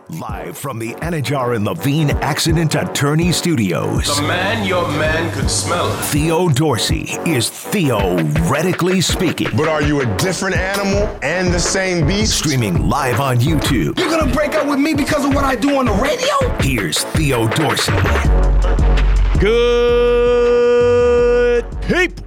Live from the Anajar and Levine Accident Attorney Studios. The man your man could smell. Theo Dorsey is theoretically speaking. But are you a different animal and the same beast? Streaming live on YouTube. You're gonna break up with me because of what I do on the radio? Here's Theo Dorsey. Good people.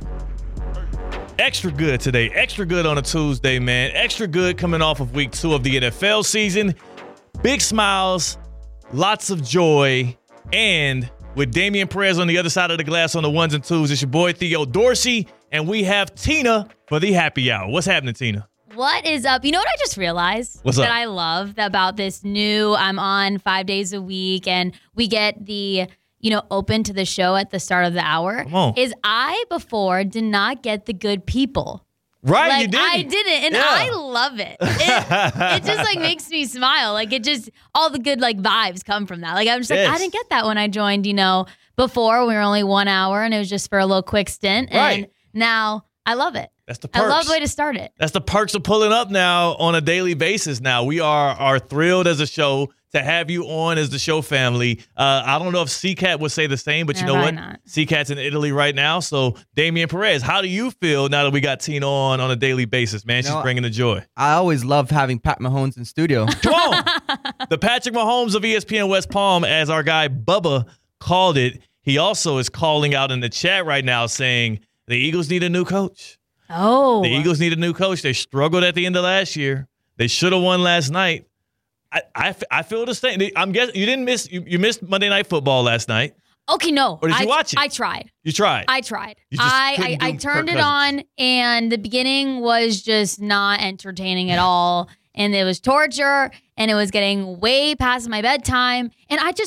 Extra good today. Extra good on a Tuesday, man. Extra good coming off of week 2 of the NFL season. Big smiles, lots of joy, and with Damian Perez on the other side of the glass on the ones and twos, it's your boy Theo Dorsey, and we have Tina for the happy hour. What's happening, Tina? What is up? You know what I just realized? What's up? That I love about this new, I'm on 5 days a week, and we get the, open to the show at the start of the hour. Come on. Is I before did not get the good people. Right, you didn't. I didn't, and Yeah. I love it. It just makes me smile. All the good vibes come from that. I'm just Yes. I didn't get that when I joined. Before we were only 1 hour, and it was just for a little quick stint. Right. And now I love it. That's the perks. I love the way to start it. That's the perks of pulling up now on a daily basis. Now we are thrilled as a show to have you on as the show family. I don't know if CCAT would say the same, but you know Probably what? not. CCAT's in Italy right now. So Damian Perez, how do you feel now that we got Tina on a daily basis, man? She's bringing the joy. I always love having Pat Mahomes in studio. Come on. The Patrick Mahomes of ESPN West Palm, as our guy Bubba called it. He also is calling out in the chat right now saying the Eagles need a new coach. Oh. The Eagles need a new coach. They struggled at the end of last year. They should have won last night. I feel the same. I'm guessing you didn't miss. You missed Monday Night Football last night. Okay, no. Or did you watch it? I tried. You tried. I tried. You just couldn't I do turned Kirk it on, and the beginning was just not entertaining at all. And it was torture, and it was getting way past my bedtime. And I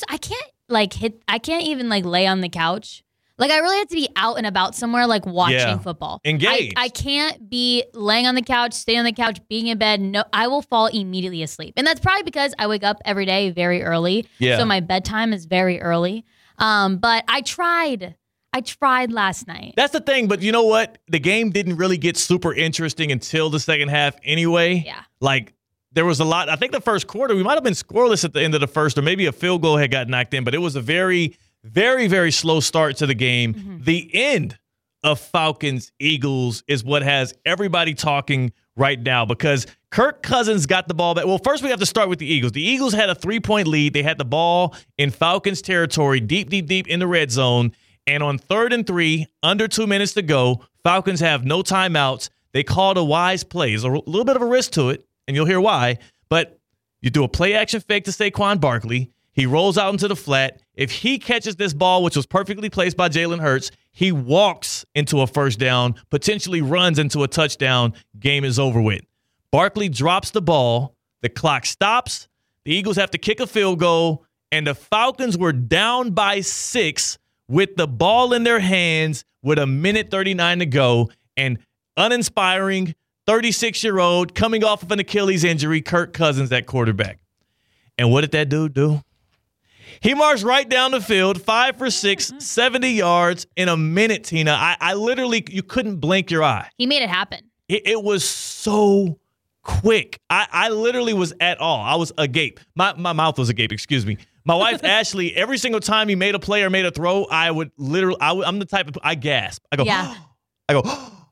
can't even lay on the couch. I really have to be out and about somewhere, watching football. Engaged. I can't be laying on the couch, staying on the couch, being in bed. No, I will fall immediately asleep. And that's probably because I wake up every day very early. Yeah. So my bedtime is very early. But I tried. I tried last night. That's the thing, but you know what? The game didn't really get super interesting until the second half anyway. Yeah. There was a lot. I think the first quarter, we might have been scoreless at the end of the first, or maybe a field goal had got knocked in, but it was a very, very, very slow start to the game. Mm-hmm. The end of Falcons-Eagles is what has everybody talking right now because Kirk Cousins got the ball back. Well, first we have to start with the Eagles. The Eagles had a 3-point lead. They had the ball in Falcons territory, deep in the red zone. And on 3rd and 3, under 2 minutes to go, Falcons have no timeouts. They called a wise play. There's a little bit of a risk to it, and you'll hear why. But you do a play-action fake to Saquon Barkley. He rolls out into the flat. If he catches this ball, which was perfectly placed by Jalen Hurts, he walks into a first down, potentially runs into a touchdown. Game is over with. Barkley drops the ball. The clock stops. The Eagles have to kick a field goal, and the Falcons were down by 6 with the ball in their hands with 1:39 to go. And uninspiring 36-year-old coming off of an Achilles injury, Kirk Cousins at quarterback. And what did that dude do? He marched right down the field, 5 for 6, 70 yards in a minute, Tina. I literally, you couldn't blink your eye. He made it happen. It was so quick. I literally was at all. I was agape. My mouth was agape, excuse me. My wife, Ashley, every single time he made a play or made a throw, I'm the type of, I gasp. I go, Yeah. I go,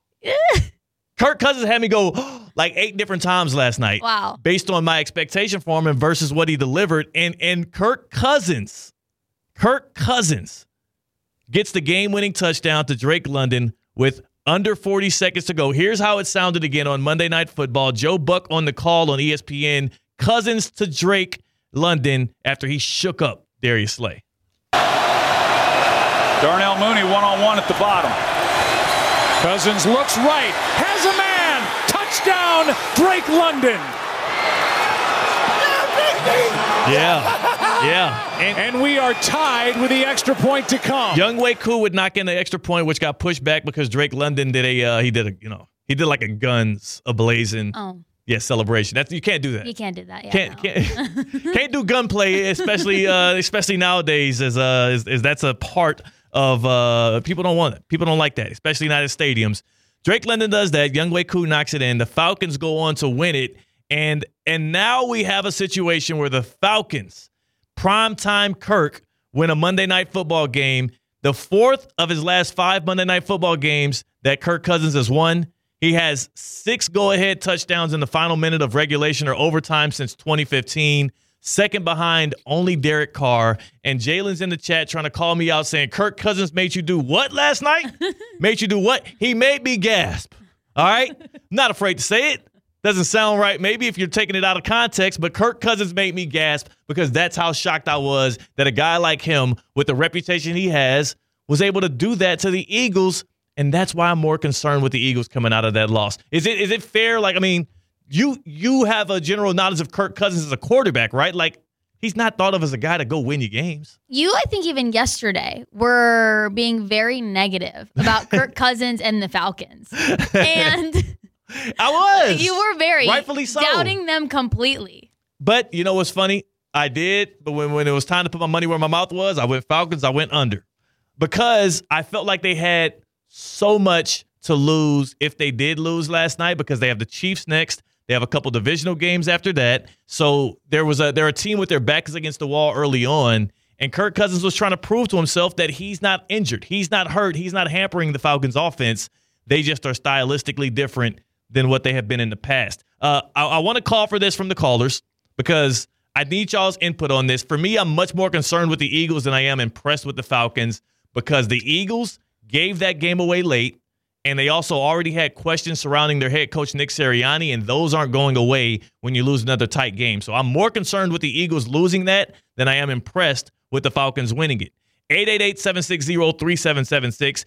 Kirk Cousins had me go 8 different times last night. Wow. Based on my expectation for him and versus what he delivered. And Kirk Cousins gets the game-winning touchdown to Drake London with under 40 seconds to go. Here's how it sounded again on Monday Night Football. Joe Buck on the call on ESPN. Cousins to Drake London after he shook up Darius Slay. Darnell Mooney one-on-one at the bottom. Cousins looks right, has a man, touchdown, Drake London. Yeah. And we are tied with the extra point to come. Young Wei Koo would knock in the extra point, which got pushed back because Drake London did a guns ablazing celebration. You can't do that. You can't do that. Yeah, Can't do gunplay, especially nowadays, as that's a part of people don't want it. People don't like that, especially not at stadiums. Drake London does that. Young Wei Koo knocks it in. The Falcons go on to win it. And now we have a situation where the Falcons, primetime Kirk, win a Monday Night Football game, the fourth of his last 5 Monday Night Football games that Kirk Cousins has won. He has 6 go-ahead touchdowns in the final minute of regulation or overtime since 2015. Second behind only Derek Carr. And Jalen's in the chat trying to call me out saying, Kirk Cousins made you do what last night? Made you do what? He made me gasp. All right? Not afraid to say it. Doesn't sound right maybe if you're taking it out of context, but Kirk Cousins made me gasp because that's how shocked I was that a guy like him with the reputation he has was able to do that to the Eagles. And that's why I'm more concerned with the Eagles coming out of that loss. Is it fair? Like, I mean, you have a general knowledge of Kirk Cousins as a quarterback, right? Like, he's not thought of as a guy to go win you games. You, I think even yesterday, were being very negative about Kirk Cousins and the Falcons. And I was. You were very rightfully so, doubting them completely. But you know what's funny? I did, but when it was time to put my money where my mouth was, I went Falcons, I went under. Because I felt like they had so much to lose if they did lose last night because they have the Chiefs next. They have a couple divisional games after that. So they're a team with their backs against the wall early on, and Kirk Cousins was trying to prove to himself that he's not injured. He's not hurt. He's not hampering the Falcons' offense. They just are stylistically different than what they have been in the past. I want to call for this from the callers because I need y'all's input on this. For me, I'm much more concerned with the Eagles than I am impressed with the Falcons because the Eagles gave that game away late, and they also already had questions surrounding their head coach, Nick Sirianni, and those aren't going away when you lose another tight game. So I'm more concerned with the Eagles losing that than I am impressed with the Falcons winning it. 888-760-3776,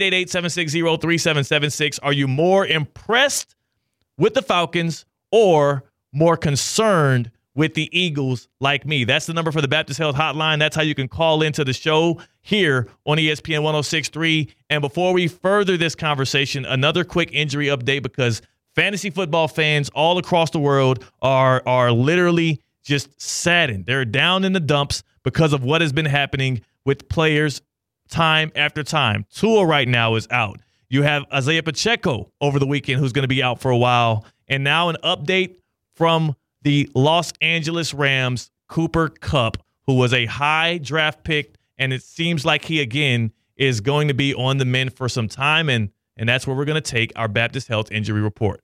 888-760-3776. Are you more impressed with the Falcons or more concerned with the Eagles like me? That's the number for the Baptist Health Hotline. That's how you can call into the show here on ESPN 106.3. And before we further this conversation, another quick injury update because fantasy football fans all across the world are literally just saddened. They're down in the dumps because of what has been happening with players time after time. Tua right now is out. You have Isaiah Pacheco over the weekend who's going to be out for a while. And now an update from the Los Angeles Rams, Cooper Kupp, who was a high draft pick, and it seems like he, again, is going to be on the mend for some time, and that's where we're going to take our Baptist Health Injury Report.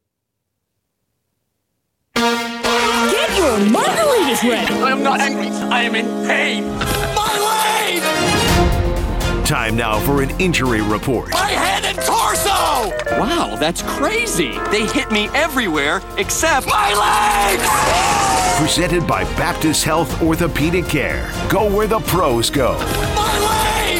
Get your margaritas ready. I am not angry. I am in pain. My leg! Time now for an injury report. My head and torso! Wow, that's crazy. They hit me everywhere except my legs! Presented by Baptist Health Orthopedic Care. Go where the pros go. My leg!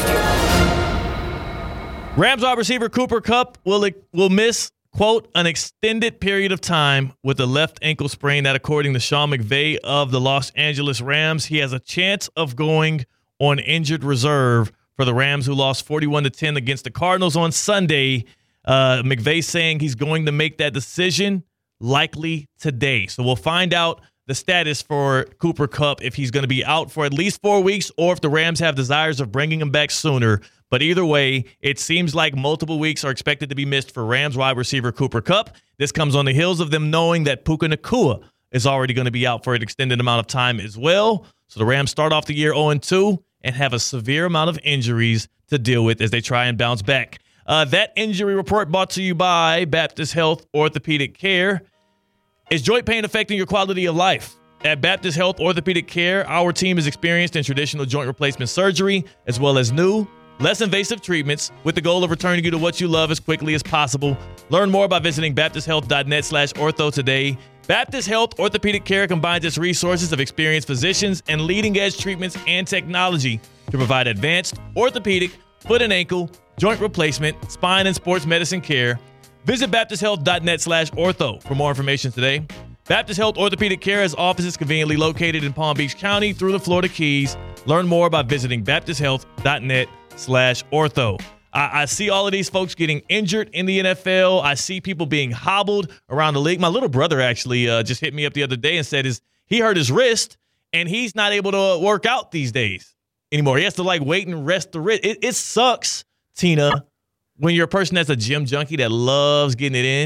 Rams wide receiver Cooper Kupp will miss, quote, an extended period of time with a left ankle sprain that, according to Sean McVay of the Los Angeles Rams, he has a chance of going on injured reserve for the Rams, who lost 41-10 against the Cardinals on Sunday. McVay saying he's going to make that decision likely today. So we'll find out the status for Cooper Kupp, if he's going to be out for at least 4 weeks or if the Rams have desires of bringing him back sooner. But either way, it seems like multiple weeks are expected to be missed for Rams wide receiver Cooper Kupp. This comes on the heels of them knowing that Puka Nacua is already going to be out for an extended amount of time as well. So the Rams start off the year 0-2 and have a severe amount of injuries to deal with as they try and bounce back. That injury report brought to you by Baptist Health Orthopedic Care. Is joint pain affecting your quality of life? At Baptist Health Orthopedic Care, our team is experienced in traditional joint replacement surgery as well as new, less invasive treatments with the goal of returning you to what you love as quickly as possible. Learn more by visiting baptisthealth.net/ortho today. Baptist Health Orthopedic Care combines its resources of experienced physicians and leading-edge treatments and technology to provide advanced orthopedic, foot and ankle, joint replacement, spine, and sports medicine care. Visit baptisthealth.net/ortho for more information today. Baptist Health Orthopedic Care has offices conveniently located in Palm Beach County through the Florida Keys. Learn more by visiting baptisthealth.net/ortho. I see all of these folks getting injured in the NFL. I see people being hobbled around the league. My little brother actually just hit me up the other day and said he hurt his wrist, and he's not able to work out these days anymore. He has to wait and rest the wrist. It sucks, Tina, when you're a person that's a gym junkie that loves getting it in.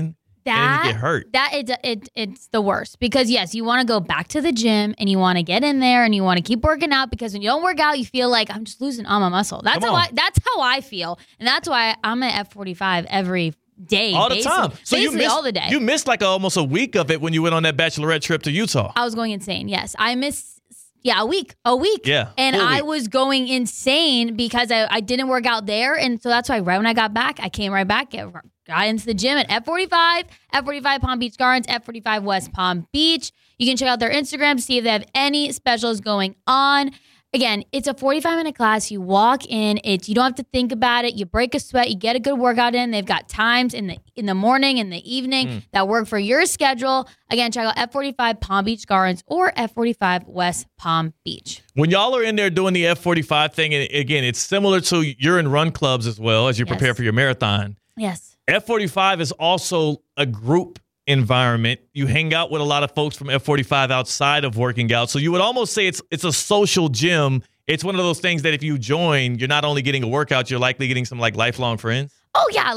and you get hurt. It's the worst because yes, you want to go back to the gym and you want to get in there and you want to keep working out because when you don't work out, you feel like I'm just losing all my muscle. That's how I feel, and that's why I'm at F45 every day, all the time. So basically all the day. You missed like almost a week of it when you went on that bachelorette trip to Utah. I was going insane. Yes, I missed. Yeah, a week. Yeah. And I was going insane because I didn't work out there. And so that's why right when I got back, I came right back, got into the gym at F45 Palm Beach Gardens, F45 West Palm Beach. You can check out their Instagram to see if they have any specials going on. Again, it's a 45-minute class. You walk in. You don't have to think about it. You break a sweat. You get a good workout in. They've got times in the morning and the evening that work for your schedule. Again, check out F45 Palm Beach Gardens or F45 West Palm Beach. When y'all are in there doing the F45 thing, and again, it's similar to you're in run clubs as well as you prepare for your marathon. Yes. F45 is also a group environment. You hang out with a lot of folks from F45 outside of working out. So you would almost say it's a social gym. It's one of those things that if you join, you're not only getting a workout, you're likely getting some like lifelong friends. Oh yeah,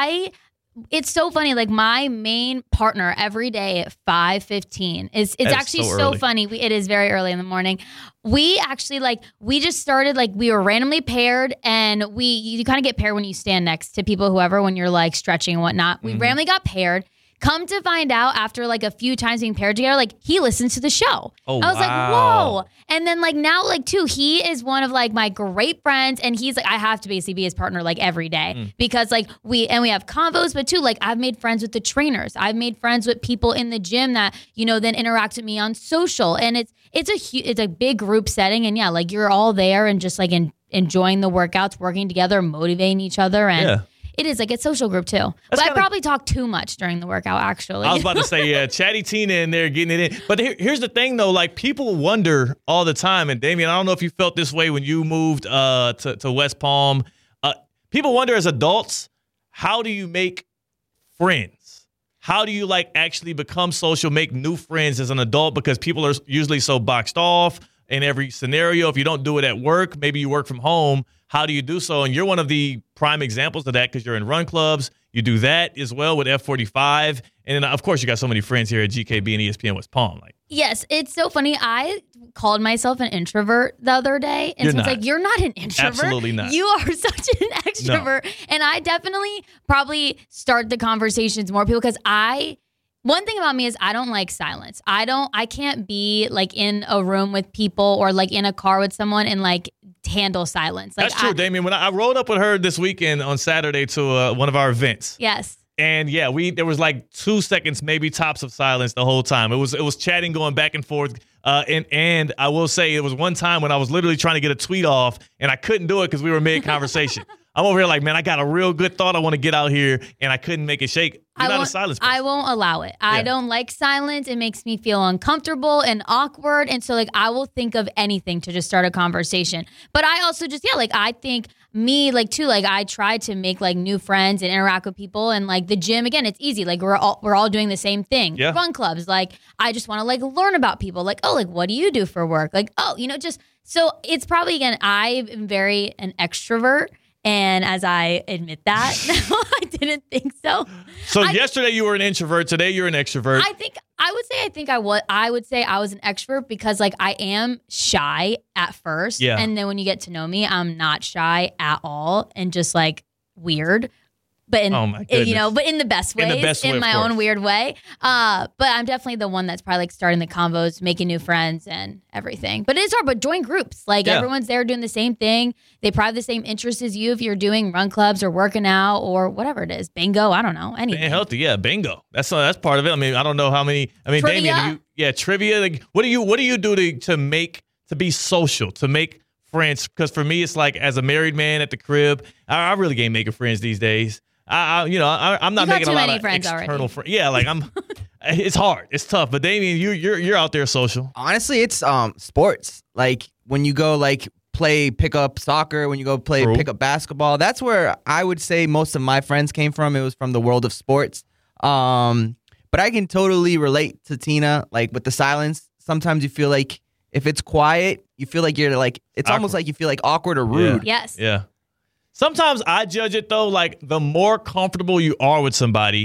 it's so funny. Like my main partner every day at 5:15 it's actually so funny. It is very early in the morning. We actually we just started we were randomly paired, and you kind of get paired when you stand next to people, whoever, when you're like stretching and whatnot. We randomly got paired. Come to find out, after a few times being paired together, he listens to the show. Oh, I was like, whoa. And then now too, he is one of my great friends, and he's I have to basically be his partner every day because we have convos, but too I've made friends with the trainers. I've made friends with people in the gym that then interact with me on social, and it's a big group setting, and yeah, you're all there and just enjoying the workouts, working together, motivating each other, and. Yeah. It is it's social group too. But I probably talk too much during the workout, actually. I was about to say, yeah, Chatty Tina in there getting it in. But here's the thing, though. People wonder all the time, and Damien, I don't know if you felt this way when you moved to West Palm. People wonder as adults, how do you make friends? How do you actually become social, make new friends as an adult? Because people are usually so boxed off in every scenario. If you don't do it at work, maybe you work from home. How do you do so? And you're one of the prime examples of that because you're in run clubs. You do that as well with F45. And then, of course, you got so many friends here at GKB and ESPN West Palm. Yes, it's so funny. I called myself an introvert the other day. And someone's you're not an introvert. Absolutely not. You are such an extrovert. No. And I definitely probably start the conversations more people because one thing about me is I don't like silence. I can't be in a room with people or in a car with someone and handle silence. That's true, Damien. When I rode up with her this weekend on Saturday to one of our events. Yes. And yeah, there was 2 seconds, maybe tops of silence the whole time. It was chatting going back and forth. And I will say it was one time when I was literally trying to get a tweet off and I couldn't do it because we were mid-conversation. I'm over here man, I got a real good thought I want to get out here, and I couldn't make it shake. You're not a silence person. I won't allow it. I don't like silence. It makes me feel uncomfortable and awkward, and so I will think of anything to just start a conversation. But I also just I think me too I try to make new friends and interact with people, and the gym again, it's easy. We're all doing the same thing. Yeah. Run clubs. I just want to learn about people. What do you do for work? So it's probably again I am very an extrovert. And as I admit that, I didn't think so. So yesterday you were an introvert. Today you're an extrovert. I would say I was an extrovert because I am shy at first. Yeah. And then when you get to know me, I'm not shy at all and just weird. But in, oh my goodness. But in the best ways, in my own weird way. But I'm definitely the one that's probably starting the convos, making new friends and everything. But it's hard. But join groups. Everyone's there doing the same thing. They probably have the same interests as you if you're doing run clubs or working out or whatever it is. Bingo. I don't know. Anything. Being healthy. Yeah. Bingo. That's part of it. I mean, I don't know how many. I mean, Trivia. Damien, trivia. What do you do to be social, to make friends? Because for me, it's as a married man at the crib, I really ain't making friends these days. I'm not making a lot of external friends. Yeah, it's hard. It's tough. But Damien, you're out there social. Honestly, it's sports. When you go play pickup soccer, when you go play pickup basketball, that's where I would say most of my friends came from. It was from the world of sports. But I can totally relate to Tina. With the silence, sometimes you feel if it's quiet, you feel you're it's awkward. Almost you feel awkward or rude. Yeah. Yes. Yeah. Sometimes I judge it though, the more comfortable you are with somebody,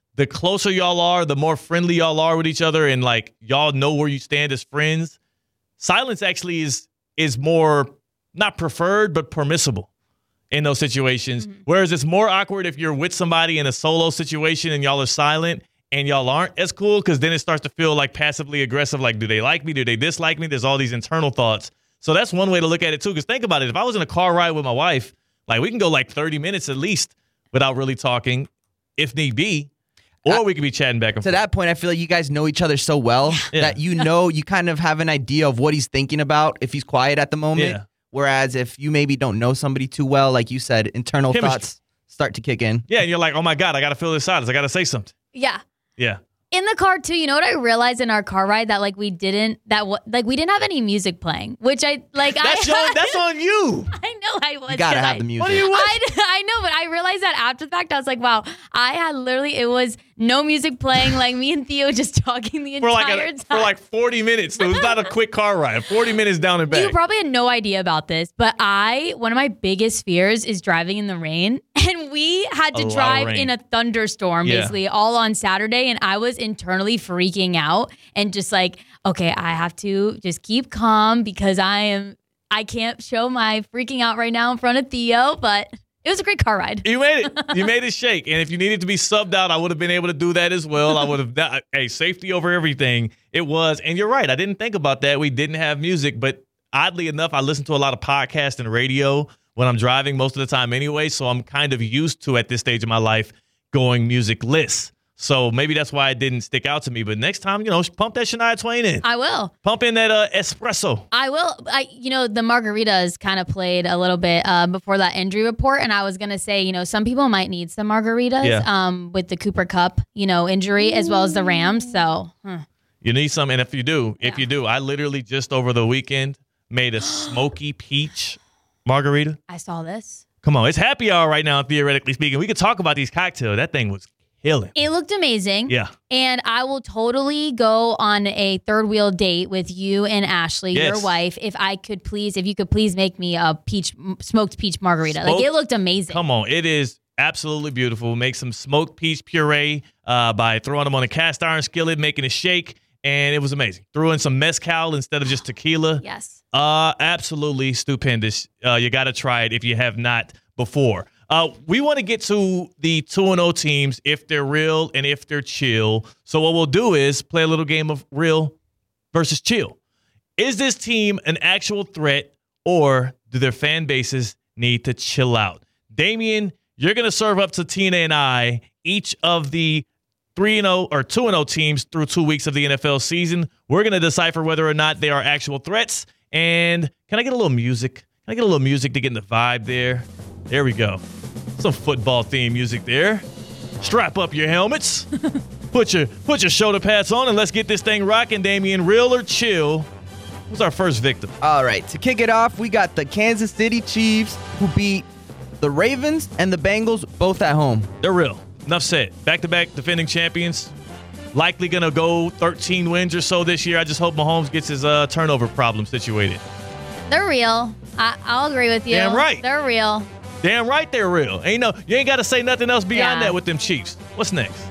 the closer y'all are, the more friendly y'all are with each other, and like y'all know where you stand as friends, silence actually is more not preferred but permissible in those situations. Mm-hmm. Whereas it's more awkward if you're with somebody in a solo situation and y'all are silent and y'all aren't as cool, because then it starts to feel like passively aggressive. Like, do they like me? Do they dislike me? There's all these internal thoughts. So that's one way to look at it too. Because think about it. If I was in a car ride with my wife, like we can go like 30 minutes at least without really talking, if need be. Or we could be chatting back and forth. To that point, I feel like you guys know each other so well that you kind of have an idea of what he's thinking about if he's quiet at the moment. Yeah. Whereas if you maybe don't know somebody too well, like you said, internal thoughts start to kick in. Yeah, and you're like, oh my God, I got to fill this silence. I got to say something. Yeah. Yeah. In the car too, you know what I realized in our car ride that we didn't have any music playing, which I like. That's on you. I know I was. You gotta have the music. What do you want? I know, but I realized that after the fact. I was like, wow, I had literally it was no music playing, like me and Theo just talking the entire time for like 40 minutes. So it was not a quick car ride. 40 minutes down and back. You probably had no idea about this, but one of my biggest fears is driving in the rain. And we had to drive in a thunderstorm, basically, all on Saturday. And I was internally freaking out and just like, okay, I have to just keep calm because I can't show my freaking out right now in front of Theo. But it was a great car ride. You made it. You made it shake. And if you needed to be subbed out, I would have been able to do that as well. I would have, safety over everything. It was. And you're right. I didn't think about that. We didn't have music. But oddly enough, I listened to a lot of podcasts and radio when I'm driving most of the time anyway, so I'm kind of used to, at this stage of my life, going musicless. So maybe that's why it didn't stick out to me. But next time, pump that Shania Twain in. I will. Pump in that espresso. I will. The margaritas kind of played a little bit before that injury report, and I was going to say, some people might need some margaritas with the Cooper Kupp, injury, as well as the Rams. So you need some, and if you do, I literally just over the weekend made a smoky peach margarita. I saw this. Come on, it's happy hour right now, theoretically speaking. We could talk about these cocktails. That thing was killing. It looked amazing. Yeah. And I will totally go on a third wheel date with you and Ashley, your wife, if you could please make me a smoked peach margarita. It looked amazing. Come on, it is absolutely beautiful. Make some smoked peach puree by throwing them on a cast iron skillet, making it shake. And it was amazing. Threw in some mezcal instead of just tequila. Yes. Absolutely stupendous. You got to try it if you have not before. We want to get to the 2-0 teams, if they're real and if they're chill. So what we'll do is play a little game of real versus chill. Is this team an actual threat, or do their fan bases need to chill out? Damian, you're going to serve up to Tina and I each of the 3-0 or 2-0 teams through 2 weeks of the NFL season. We're going to decipher whether or not they are actual threats. And can I get a little music? Can I get a little music to get in the vibe there? There we go. Some football theme music there. Strap up your helmets. Put your shoulder pads on, and let's get this thing rocking. Damian, real or chill? Who's our first victim? All right, to kick it off, we got the Kansas City Chiefs, who beat the Ravens and the Bengals both at home. They're real. Enough said. Back-to-back defending champions. Likely going to go 13 wins or so this year. I just hope Mahomes gets his turnover problem situated. They're real. I'll agree with you. Damn right. They're real. Damn right they're real. You ain't got to say nothing else beyond that with them Chiefs. What's next?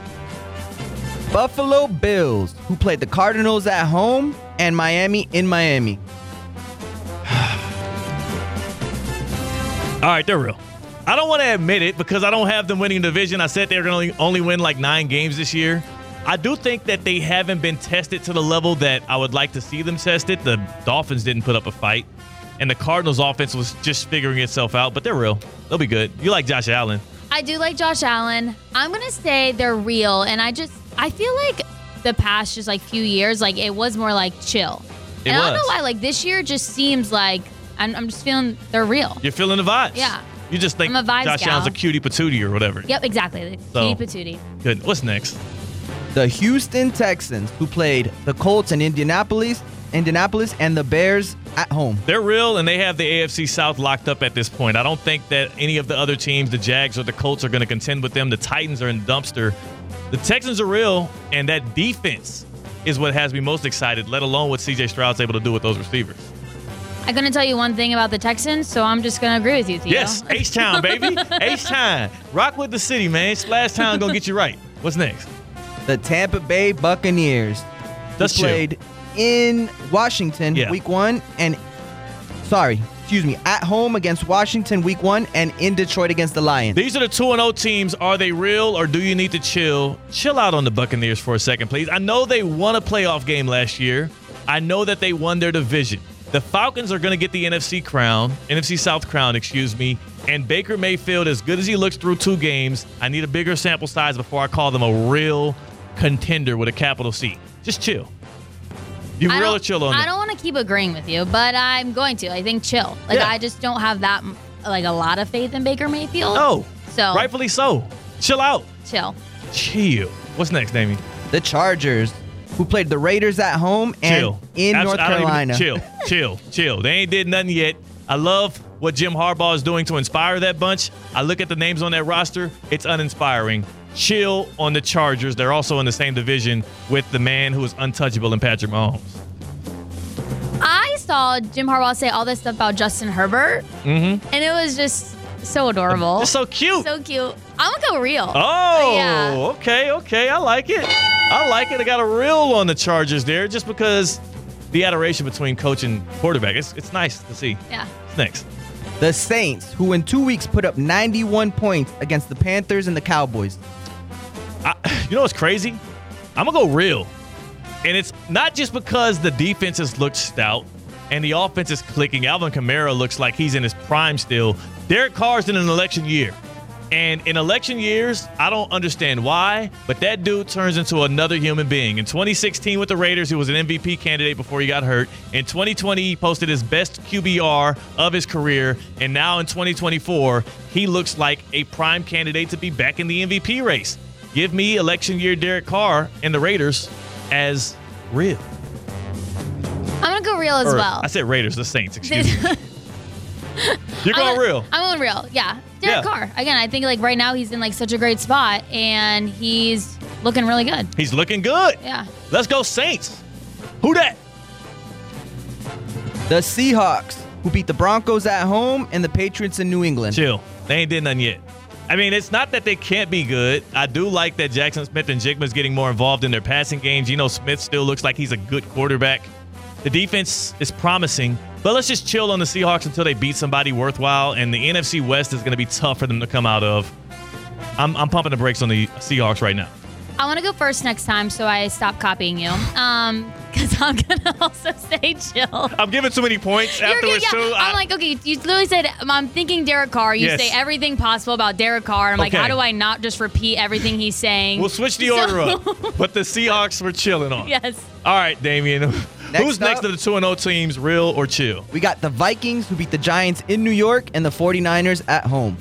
Buffalo Bills, who played the Cardinals at home and Miami in Miami. All right, they're real. I don't want to admit it because I don't have them winning the division. I said they're going to only win like 9 games this year. I do think that they haven't been tested to the level that I would like to see them tested. The Dolphins didn't put up a fight, and the Cardinals' offense was just figuring itself out, but they're real. They'll be good. You like Josh Allen. I do like Josh Allen. I'm going to say they're real, and I feel like the past just like few years, like it was more like chill. I don't know why, like this year just seems like I'm just feeling they're real. You're feeling the vibes. Yeah. You just think Josh Allen's a cutie patootie or whatever. Yep, exactly. Cutie patootie. Good. What's next? The Houston Texans, who played the Colts in Indianapolis, and the Bears at home. They're real, and they have the AFC South locked up at this point. I don't think that any of the other teams, the Jags or the Colts, are going to contend with them. The Titans are in the dumpster. The Texans are real, and that defense is what has me most excited, let alone what C.J. Stroud's able to do with those receivers. I'm going to tell you one thing about the Texans, so I'm just going to agree with you, Theo. Yes, H-Town, baby. H-Town. Rock with the city, man. Splash Town going to get you right. What's next? The Tampa Bay Buccaneers. That's who played in Washington week 1 and at home against Washington week 1 and in Detroit against the Lions. These are the 2-0 teams. Are they real or do you need to chill? Chill out on the Buccaneers for a second, please. I know they won a playoff game last year. I know that they won their division. The Falcons are going to get the NFC South crown, and Baker Mayfield, as good as he looks through 2 games, I need a bigger sample size before I call them a real contender with a capital C. Just chill. You real or chill on them? I don't want to keep agreeing with you, but I'm going to. I think chill. I just don't have that a lot of faith in Baker Mayfield. Oh, so rightfully so. Chill out. Chill. What's next, Damien? The Chargers, who played the Raiders at home and in North Carolina. Chill. They ain't did nothing yet. I love what Jim Harbaugh is doing to inspire that bunch. I look at the names on that roster. It's uninspiring. Chill on the Chargers. They're also in the same division with the man who is untouchable in Patrick Mahomes. I saw Jim Harbaugh say all this stuff about Justin Herbert, and it was just so adorable. It's so cute. So cute. I'm going to go real. Oh, yeah. Okay. I like it. I got a real on the Chargers there just because the adoration between coach and quarterback. It's nice to see. Yeah. What's next? The Saints, who in 2 weeks put up 91 points against the Panthers and the Cowboys. You know what's crazy? I'm going to go real. And it's not just because the defenses look stout and the offense is clicking. Alvin Kamara looks like he's in his prime still. Derek Carr's in an election year. And in election years, I don't understand why, but that dude turns into another human being. In 2016 with the Raiders, he was an MVP candidate before he got hurt. In 2020, he posted his best QBR of his career. And now in 2024, he looks like a prime candidate to be back in the MVP race. Give me election year Derek Carr and the Raiders as real. I'm going to go real as well. I said Raiders, the Saints, excuse me. You're going real. I'm going real, yeah. Derek Carr. Again, I think right now he's in such a great spot, and he's looking really good. He's looking good. Yeah. Let's go Saints. Who that? The Seahawks, who beat the Broncos at home and the Patriots in New England. Chill. They ain't did nothing yet. I mean, it's not that they can't be good. I do like that Jackson Smith and Jigma's getting more involved in their passing games. Smith still looks like he's a good quarterback. The defense is promising, but let's just chill on the Seahawks until they beat somebody worthwhile, and the NFC West is going to be tough for them to come out of. I'm pumping the brakes on the Seahawks right now. I want to go first next time, so I stop copying you. Because I'm going to also say chill. I'm giving too many points afterwards, too. I'm like, okay, you literally said, I'm thinking Derek Carr. You say everything possible about Derek Carr. I'm like, how do I not just repeat everything he's saying? We'll switch the order up. But the Seahawks we're chilling on. Yes. All right, Damien. Who's next to the 2-0 teams, real or chill? We got the Vikings, who beat the Giants in New York, and the 49ers at home.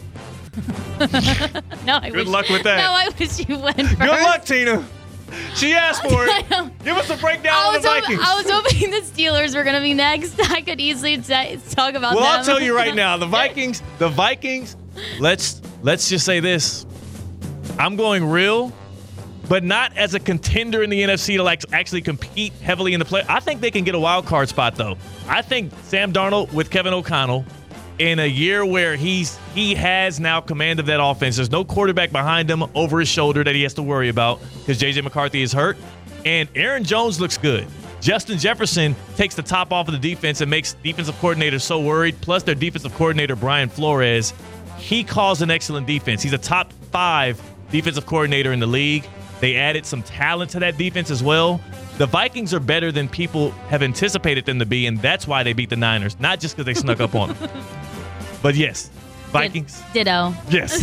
Good luck with that. No, I wish you went first. Good luck, Tina. She asked for it. Give us a breakdown on the Vikings. I was hoping the Steelers were going to be next. I could easily talk about them. Well, I'll tell you right now, the Vikings, let's just say this. I'm going real, but not as a contender in the NFC to actually compete heavily in the play. I think they can get a wild card spot, though. I think Sam Darnold with Kevin O'Connell in a year where he has now command of that offense. There's no quarterback behind him over his shoulder that he has to worry about because J.J. McCarthy is hurt. And Aaron Jones looks good. Justin Jefferson takes the top off of the defense and makes defensive coordinators so worried. Plus their defensive coordinator, Brian Flores, he calls an excellent defense. He's a top 5 defensive coordinator in the league. They added some talent to that defense as well. The Vikings are better than people have anticipated them to be, and that's why they beat the Niners, not just because they snuck up on them. But yes, Vikings. Ditto. Yes.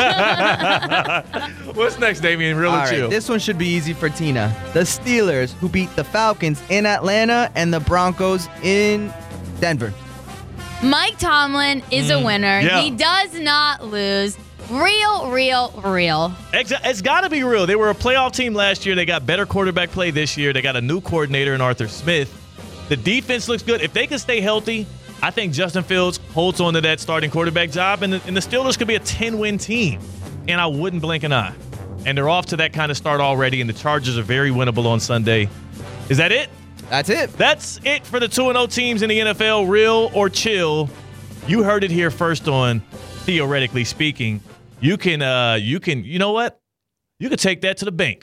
What's next, Damien? Real or chill? This one should be easy for Tina. The Steelers, who beat the Falcons in Atlanta and the Broncos in Denver. Mike Tomlin is a winner. Yeah. He does not lose. Real. It's got to be real. They were a playoff team last year. They got better quarterback play this year. They got a new coordinator in Arthur Smith. The defense looks good. If they can stay healthy, I think Justin Fields holds on to that starting quarterback job, and the Steelers could be a 10-win team, and I wouldn't blink an eye. And they're off to that kind of start already, and the Chargers are very winnable on Sunday. Is that it? That's it. That's it for the 2-0 teams in the NFL, real or chill. You heard it here first on Theoretically Speaking. You know what? You can take that to the bank.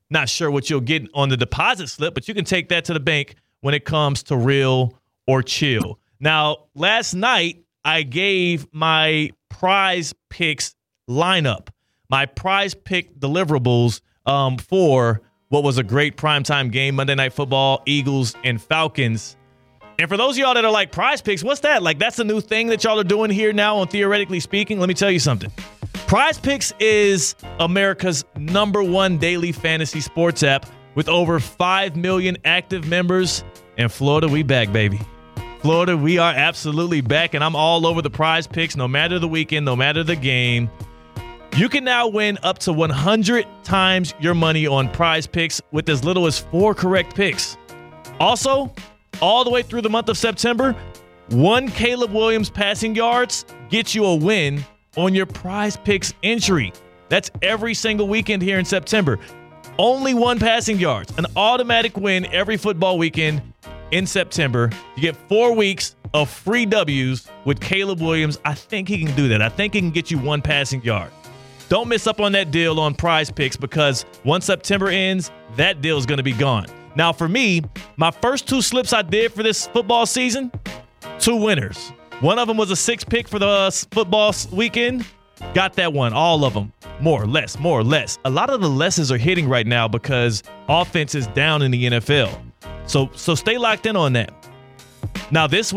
Not sure what you'll get on the deposit slip, but you can take that to the bank when it comes to Real or Chill. Now, last night, I gave my Prize Picks lineup, my Prize Pick deliverables for what was a great primetime game, Monday Night Football, Eagles and Falcons. And for those of y'all that are like, Prize Picks, what's that? Like, that's a new thing that y'all are doing here now on Theoretically Speaking. Let me tell you something. Prize Picks is America's #1 daily fantasy sports app with over 5 million active members. In Florida, we back, baby. Florida, we are absolutely back, and I'm all over the Prize Picks, no matter the weekend, no matter the game. You can now win up to 100 times your money on Prize Picks with as little as 4 correct picks. Also, all the way through the month of September, 1 Caleb Williams passing yards gets you a win on your Prize Picks entry. That's every single weekend here in September. Only 1 passing yards, an automatic win every football weekend in September. You get 4 weeks of free W's with Caleb Williams. I think he can do that. I think he can get you 1 passing yard. Don't miss up on that deal on Prize Picks because once September ends, that deal is going to be gone. Now, for me, my first 2 slips I did for this football season, 2 winners. One of them was a 6 pick for the football weekend. Got that one, all of them. More or less, more or less. A lot of the lesses are hitting right now because offense is down in the NFL. So stay locked in on that. Now this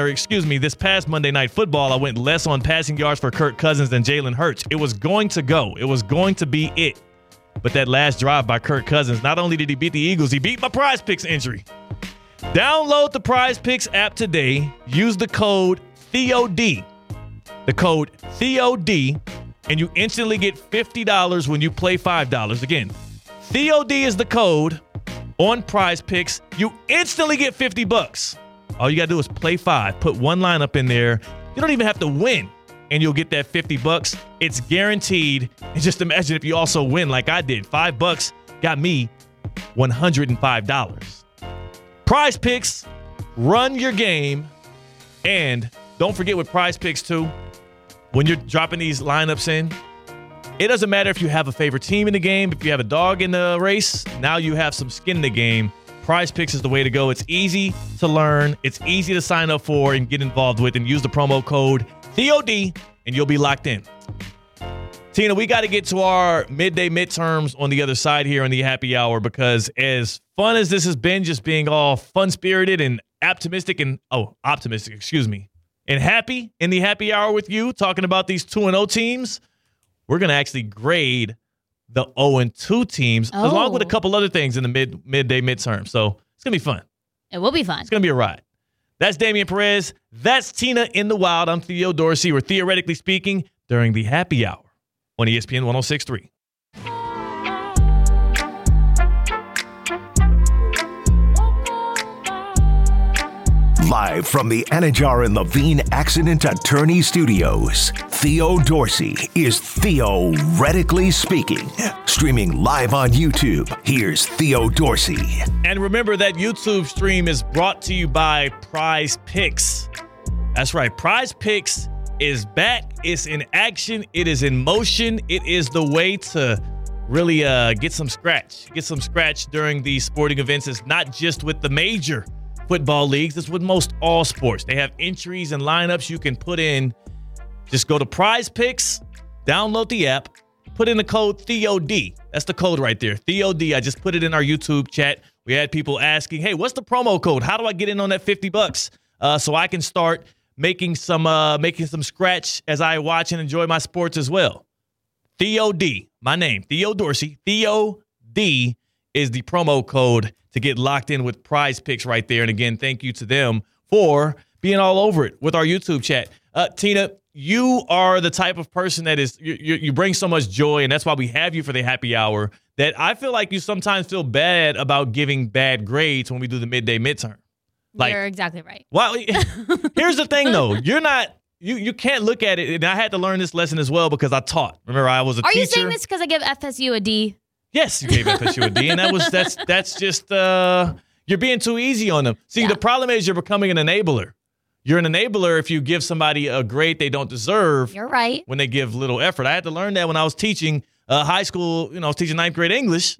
past Monday Night Football, I went less on passing yards for Kirk Cousins than Jalen Hurts. It was going to go. It was going to be it. But that last drive by Kirk Cousins, not only did he beat the Eagles, he beat my Prize Picks entry. Download the Prize Picks app today. Use the code THEOD. The code THEOD, and you instantly get $50 when you play $5. Again, THEOD is the code on Prize Picks. You instantly get $50. All you got to do is play 5. Put 1 lineup in there. You don't even have to win, and you'll get that $50. It's guaranteed. And just imagine if you also win like I did. $5 got me $105. Prize Picks, run your game. And don't forget with Prize Picks, too, when you're dropping these lineups in, it doesn't matter if you have a favorite team in the game, if you have a dog in the race, now you have some skin in the game. Prize Picks is the way to go. It's easy to learn. It's easy to sign up for and get involved with, and use the promo code THEOD, and you'll be locked in. Tina, we got to get to our midday midterms on the other side here on the happy hour, because as fun as this has been, just being all fun-spirited and optimistic, and happy in the happy hour with you, talking about these 2-0 teams, we're going to actually grade the 0-2 teams, along with a couple other things in the midday midterm. So it's going to be fun. It will be fun. It's going to be a ride. That's Damian Perez. That's Tina in the Wild. I'm Theo Dorsey. We're Theoretically Speaking during the happy hour on ESPN 106.3. Live from the Anajar and Levine Accident Attorney Studios, Theo Dorsey is Theoretically Speaking. Streaming live on YouTube, here's Theo Dorsey. And remember that YouTube stream is brought to you by Prize Picks. That's right, Prize Picks is back. It's in action. It is in motion. It is the way to really get some scratch during these sporting events. It's not just with the major football leagues. It's with most all sports. They have entries and lineups you can put in. Just go to Prize Picks, download the app, put in the code THEOD. That's the code right there, THEOD. I just put it in our YouTube chat. We had people asking, hey, what's the promo code? How do I get in on that $50 so I can start making some scratch as I watch and enjoy my sports as well? THEOD, my name, Theo Dorsey. THEOD is the promo code to get locked in with Prize Picks right there. And again, thank you to them for being all over it with our YouTube chat. Tina, you are the type of person that is, you bring so much joy, and that's why we have you for the happy hour, that I feel like you sometimes feel bad about giving bad grades when we do the midday midterm. Like, you're exactly right. Well, here's the thing, though. You're not, you can't look at it, and I had to learn this lesson as well because I taught. Remember, I was a teacher. Are you saying this because I give FSU a D? Yes, you gave FSU a D, and that's just you're being too easy on them. See, The problem is you're becoming an enabler. You're an enabler if you give somebody a grade they don't deserve. You're right. When they give little effort. I had to learn that when I was teaching high school. I was teaching 9th grade English. Mm-hmm.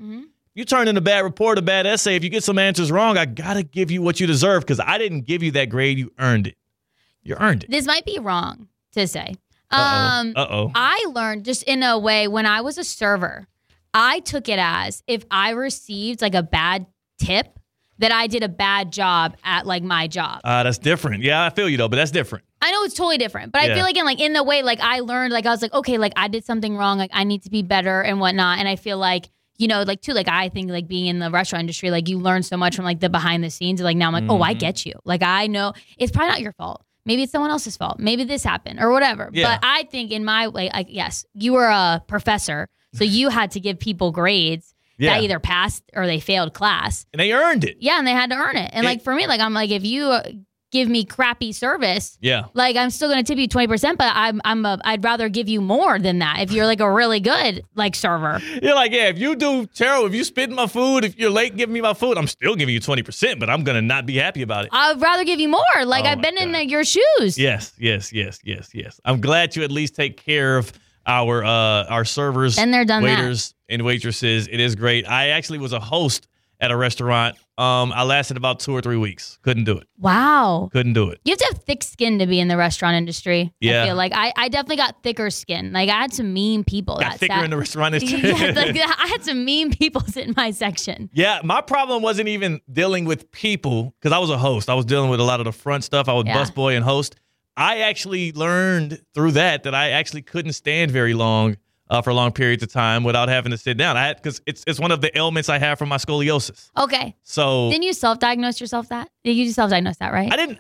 you turn in a bad report, a bad essay, if you get some answers wrong, I got to give you what you deserve because I didn't give you that grade. You earned it. You earned it. This might be wrong to say. Uh-oh. I learned just in a way when I was a server, I took it as if I received like a bad tip that I did a bad job at like my job. That's different. Yeah, I feel you though, but that's different. I know it's totally different, but I feel like in the way like I learned, like I was like, okay, like I did something wrong, like I need to be better and whatnot. And I feel like, you know, like too, like I think like being in the restaurant industry, like you learn so much from like the behind the scenes. Like now I'm like, oh, I get you. Like I know it's probably not your fault. Maybe it's someone else's fault. Maybe this happened or whatever. Yeah. But I think in my way, like, yes, you were a professor, so you had to give people grades that either passed or they failed class. And they earned it. Yeah, and they had to earn it. And like for me, like I'm like, if you give me crappy service, like I'm still gonna tip you 20%, but I'd rather give you more than that if you're like a really good like server. You're like, yeah, if you do terrible, if you spit in my food, if you're late giving me my food, I'm still giving you 20%, but I'm gonna not be happy about it. I'd rather give you more. Like I've been in your shoes. Yes. I'm glad you at least take care of our servers, and they're done waiters, and waitresses. It is great. I actually was a host at a restaurant. I lasted about 2 or 3 weeks. Couldn't do it. Wow. Couldn't do it. You have to have thick skin to be in the restaurant industry. Yeah. I feel like I definitely got thicker skin. Like I had some mean people. Got thicker in the restaurant industry. Yeah, like I had some mean people sit in my section. Yeah, my problem wasn't even dealing with people because I was a host. I was dealing with a lot of the front stuff. I was busboy and host. I actually learned through that I actually couldn't stand very long for long periods of time without having to sit down. Because it's one of the ailments I have from my scoliosis. Okay. So didn't you self-diagnose yourself that? You self-diagnosed that, right? I didn't.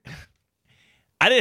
I'm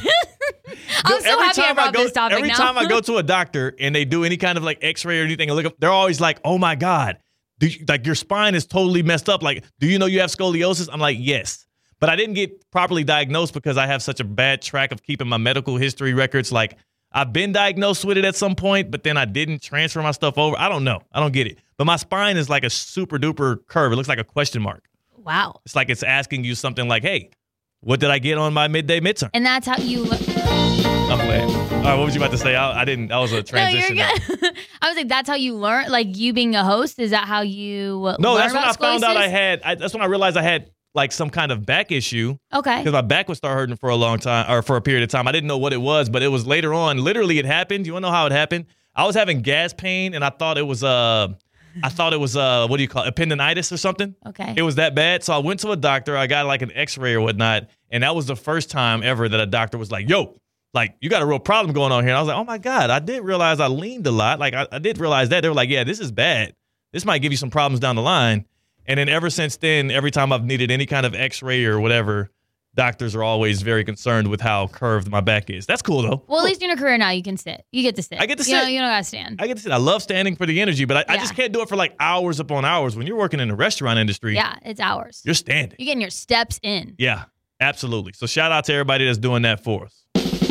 so happy I brought this topic every now. time I go to a doctor and they do any kind of like X-ray or anything, and look up, they're always like, "Oh my God, like your spine is totally messed up. Like, do you know you have scoliosis?" I'm like, "Yes." But I didn't get properly diagnosed because I have such a bad track of keeping my medical history records. Like, I've been diagnosed with it at some point, but then I didn't transfer my stuff over. I don't know. I don't get it. But my spine is like a super duper curve. It looks like a question mark. Wow. It's like it's asking you something like, hey, what did I get on my midday midterm? And that's how you look. I'm playing. All right, what was you about to say? I didn't. That was a transition. No, you're good. I was like, that's how you learn? Like, you being a host, is that how you No, learn that's when I about found out scoliosis? that's when I realized I had like some kind of back issue. Okay. Because my back would start hurting for a long time or for a period of time. I didn't know what it was, but it was later on. Literally, it happened. You want to know how it happened? I was having gas pain, and I thought it was what do you call it? Appendicitis or something. Okay. It was that bad. So I went to a doctor. I got like an X-ray or whatnot, and that was the first time ever that a doctor was like, "Yo, like you got a real problem going on here." And I was like, "Oh my God, I didn't realize I leaned a lot. Like I did realize that." They were like, "Yeah, this is bad. This might give you some problems down the line." And then ever since then, every time I've needed any kind of X-ray or whatever, doctors are always very concerned with how curved my back is. That's cool, though. Well, at least in your career now, you can sit. You get to sit. I get to sit. You don't got to stand. I get to sit. I love standing for the energy, but I just can't do it for like hours upon hours. When you're working in the restaurant industry, Yeah, it's hours. you're standing. You're getting your steps in. Yeah, absolutely. So shout out to everybody that's doing that for us.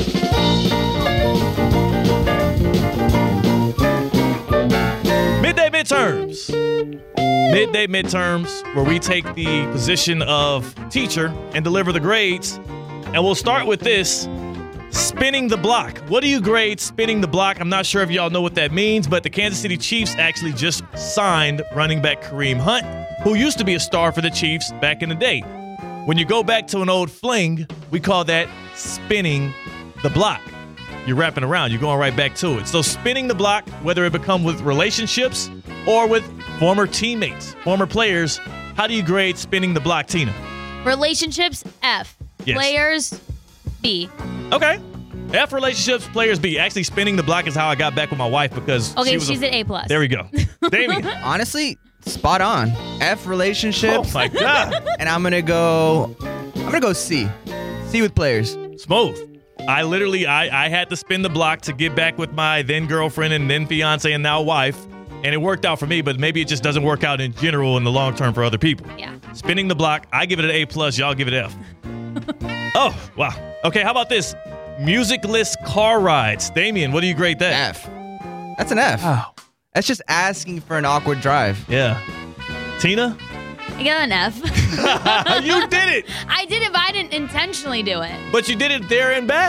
Midday midterms. Midday midterms, where we take the position of teacher and deliver the grades. And we'll start with this. Spinning the block. What do you grade spinning the block? I'm not sure if y'all know what that means, but the Kansas City Chiefs actually just signed running back Kareem Hunt, who used to be a star for the Chiefs back in the day. When you go back to an old fling, we call that spinning the block. You're wrapping around. You're going right back to it. So spinning the block, whether it become with relationships or with former teammates, former players, how do you grade spinning the block, Tina? Relationships, F. Yes. Players, B. Okay. F, relationships, players, B. Actually, spinning the block is how I got back with my wife because she's an A+. There we go. Damian. Honestly, spot on. F, relationships. Oh my God. And I'm gonna go C. C with players. Smooth. I had to spin the block to get back with my then girlfriend and then fiance and now wife. And it worked out for me, but maybe it just doesn't work out in general in the long term for other people. Yeah. Spinning the block, I give it an A+, y'all give it F. Oh, wow. Okay, how about this? Musicless car rides. Damian, what do you grade that? F. That's an F. Wow. That's just asking for an awkward drive. Yeah. Tina? I got an F. You did it. I did it, but I didn't intentionally do it. But you did it there and back.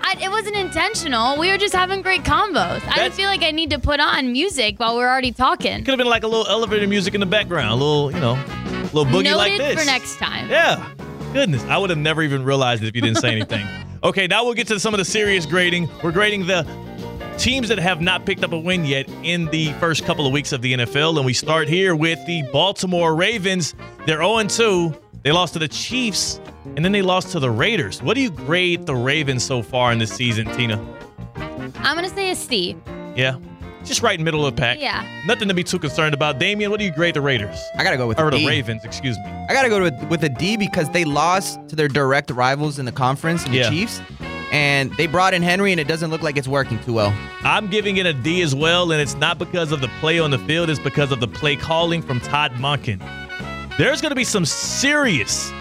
It wasn't intentional. We were just having great combos. I didn't feel like I need to put on music while we're already talking. Could have been like a little elevator music in the background, a little, little boogie Noted like this. for next time. Yeah. Goodness, I would have never even realized it if you didn't say anything. Okay, now we'll get to some of the serious grading. We're grading the teams that have not picked up a win yet in the first couple of weeks of the NFL, and we start here with the Baltimore Ravens. They're 0-2. They lost to the Chiefs, and then they lost to the Raiders. What do you grade the Ravens so far in this season, Tina? I'm going to say a C. Yeah. Just right in the middle of the pack. Yeah. Nothing to be too concerned about. Damian, what do you grade the Raiders? I got to go with or a D. the Ravens, excuse me. I got to go with a D because they lost to their direct rivals in the conference, the Chiefs. And they brought in Henry, and it doesn't look like it's working too well. I'm giving it a D as well, and it's not because of the play on the field. It's because of the play calling from Todd Monken. There's going to be some serious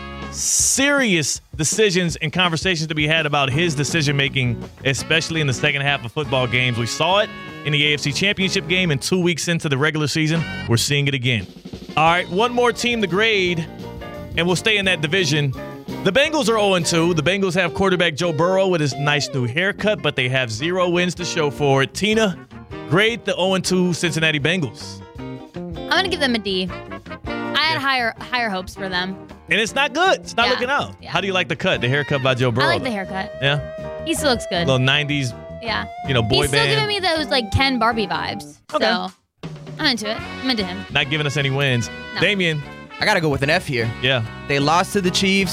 decisions and conversations to be had about his decision-making, especially in the second half of football games. We saw it in the AFC Championship game, and 2 weeks into the regular season, we're seeing it again. All right, one more team to grade, and we'll stay in that division. The Bengals are 0-2. The Bengals have quarterback Joe Burrow with his nice new haircut, but they have 0 wins to show for it. Tina, grade the 0-2 Cincinnati Bengals. I'm going to give them a D. I had higher hopes for them. And it's not good. It's not looking out. Yeah. How do you like the cut, the haircut by Joe Burrow? I like the haircut. Yeah? He still looks good. Little 90s, yeah. Boy He's still band. giving me those, Ken Barbie vibes. Okay. So, I'm into it. I'm into him. Not giving us any wins. No. Damian. I got to go with an F here. Yeah. They lost to the Chiefs.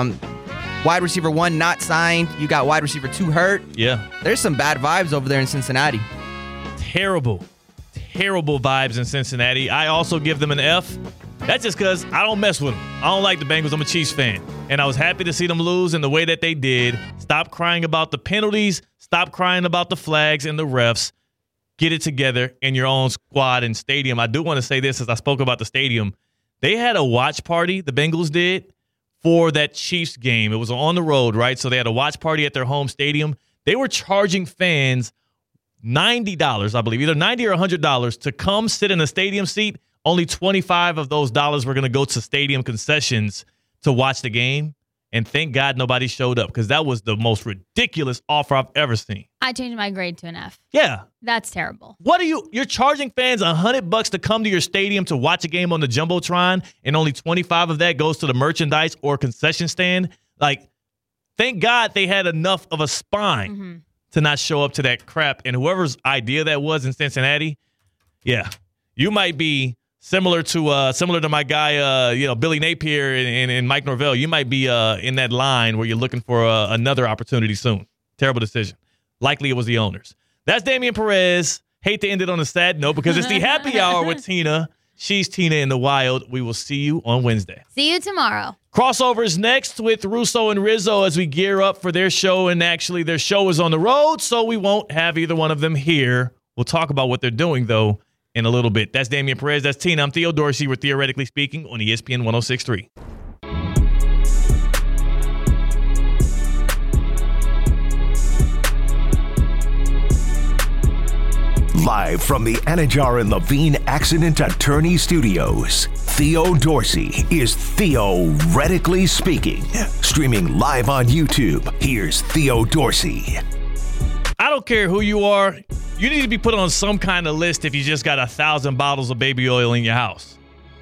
Wide receiver 1 not signed. You got wide receiver 2 hurt. Yeah. There's some bad vibes over there in Cincinnati. Terrible vibes in Cincinnati. I also give them an F. That's just because I don't mess with them. I don't like the Bengals. I'm a Chiefs fan. And I was happy to see them lose in the way that they did. Stop crying about the penalties. Stop crying about the flags and the refs. Get it together in your own squad and stadium. I do want to say this as I spoke about the stadium. They had a watch party, the Bengals did, for that Chiefs game. It was on the road, right? So they had a watch party at their home stadium. They were charging fans $90, I believe, either $90 or $100 to come sit in a stadium seat. Only $25 of those dollars were going to go to stadium concessions to watch the game. And thank God nobody showed up because that was the most ridiculous offer I've ever seen. I changed my grade to an F. Yeah. That's terrible. You're charging fans $100 to come to your stadium to watch a game on the Jumbotron, and only 25 of that goes to the merchandise or concession stand? Thank God they had enough of a spine to not show up to that crap. And whoever's idea that was in Cincinnati, yeah, you might be similar to my guy, Billy Napier and Mike Norvell. You might be in that line where you're looking for another opportunity soon. Terrible decision. Likely it was the owners. That's Damian Perez. Hate to end it on a sad note because it's the happy hour with Tina. She's Tina in the Wild. We will see you on Wednesday. See you tomorrow. Crossovers next with Russo and Rizzo as we gear up for their show. And actually, their show is on the road, so we won't have either one of them here. We'll talk about what they're doing, though, in a little bit. That's Damian Perez. That's Tina. I'm Theo Dorsey. We're Theoretically Speaking on ESPN 106.3. Live from the Anajar and Levine Accident Attorney Studios, Theo Dorsey is Theoretically Speaking. Streaming live on YouTube, here's Theo Dorsey. I don't care who you are. You need to be put on some kind of list if you just got 1,000 bottles of baby oil in your house.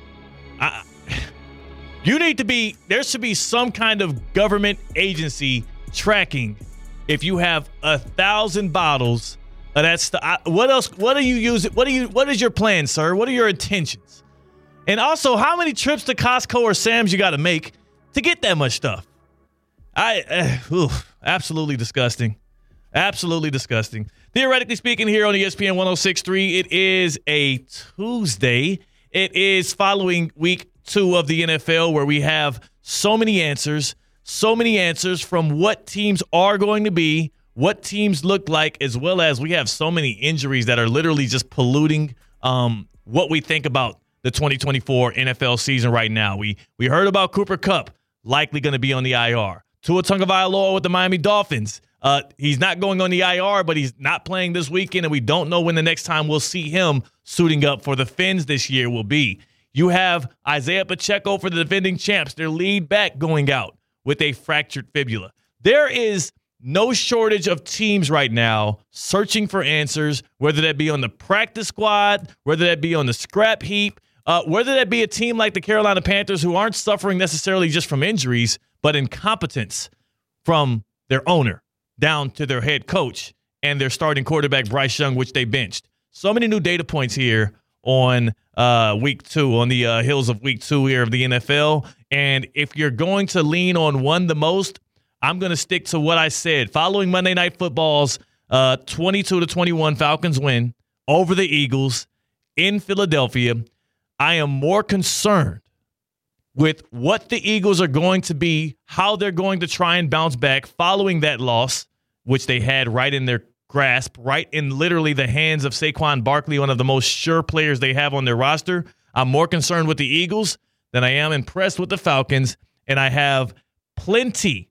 There should be some kind of government agency tracking if you have 1,000 bottles of that stuff. What else? What do you use it? What is your plan, sir? What are your intentions? And also, how many trips to Costco or Sam's you got to make to get that much stuff? Absolutely disgusting. Absolutely disgusting. Theoretically Speaking here on ESPN 106.3, it is a Tuesday. It is following week 2 of the NFL where we have so many answers from what teams are going to be, what teams look like, as well as we have so many injuries that are literally just polluting what we think about the 2024 NFL season right now. We heard about Cooper Kupp likely going to be on the IR. Tua Tagovailoa with the Miami Dolphins. He's not going on the IR, but he's not playing this weekend, and we don't know when the next time we'll see him suiting up for the Fins this year will be. You have Isaiah Pacheco for the defending champs, their lead back, going out with a fractured fibula. There is no shortage of teams right now searching for answers, whether that be on the practice squad, whether that be on the scrap heap, whether that be a team like the Carolina Panthers who aren't suffering necessarily just from injuries, but incompetence from their owner down to their head coach and their starting quarterback, Bryce Young, which they benched. So many new data points here on week 2, on the heels of week 2 here of the NFL. And if you're going to lean on one the most, I'm going to stick to what I said. Following Monday Night Football's 22-21 Falcons win over the Eagles in Philadelphia, I am more concerned with what the Eagles are going to be, how they're going to try and bounce back following that loss, which they had right in their grasp, right in literally the hands of Saquon Barkley, one of the most sure players they have on their roster. I'm more concerned with the Eagles than I am impressed with the Falcons, and I have plenty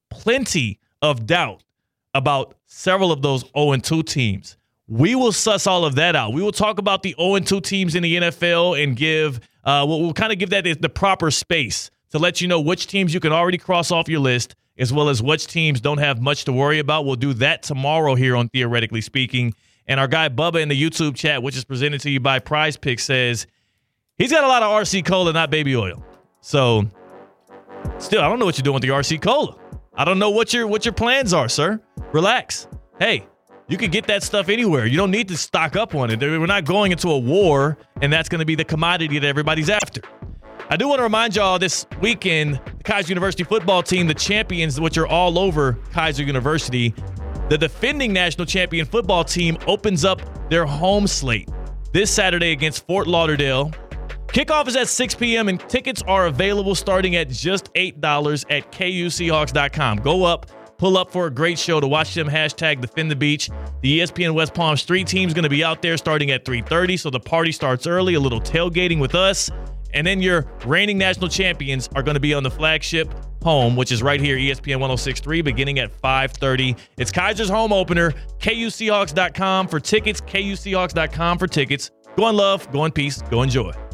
of doubt about several of those 0-2 teams. We will suss all of that out. We will talk about the 0-2 teams in the NFL and give we'll kind of give that the proper space to let you know which teams you can already cross off your list, as well as which teams don't have much to worry about. We'll do that tomorrow here on Theoretically Speaking. And our guy Bubba in the YouTube chat, which is presented to you by Prize Picks, says he's got a lot of RC Cola, not baby oil. So still, I don't know what you're doing with the RC Cola. I don't know what your plans are, sir. Relax. Hey, you can get that stuff anywhere. You don't need to stock up on it. We're not going into a war, and that's going to be the commodity that everybody's after. I do want to remind y'all this weekend, the Kaiser University football team, the champions, which are all over Kaiser University, the defending national champion football team opens up their home slate this Saturday against Fort Lauderdale. Kickoff is at 6 p.m. and tickets are available starting at just $8 at KUSeahawks.com. Go up, pull up for a great show to watch them hashtag Defend the Beach. The ESPN West Palm Street team is going to be out there starting at 3:30, so the party starts early, a little tailgating with us. And then your reigning national champions are going to be on the flagship home, which is right here, ESPN 106.3, beginning at 5:30. It's Kaiser's home opener, KUSeahawks.com for tickets, KUSeahawks.com for tickets. Go in love, go in peace, go enjoy.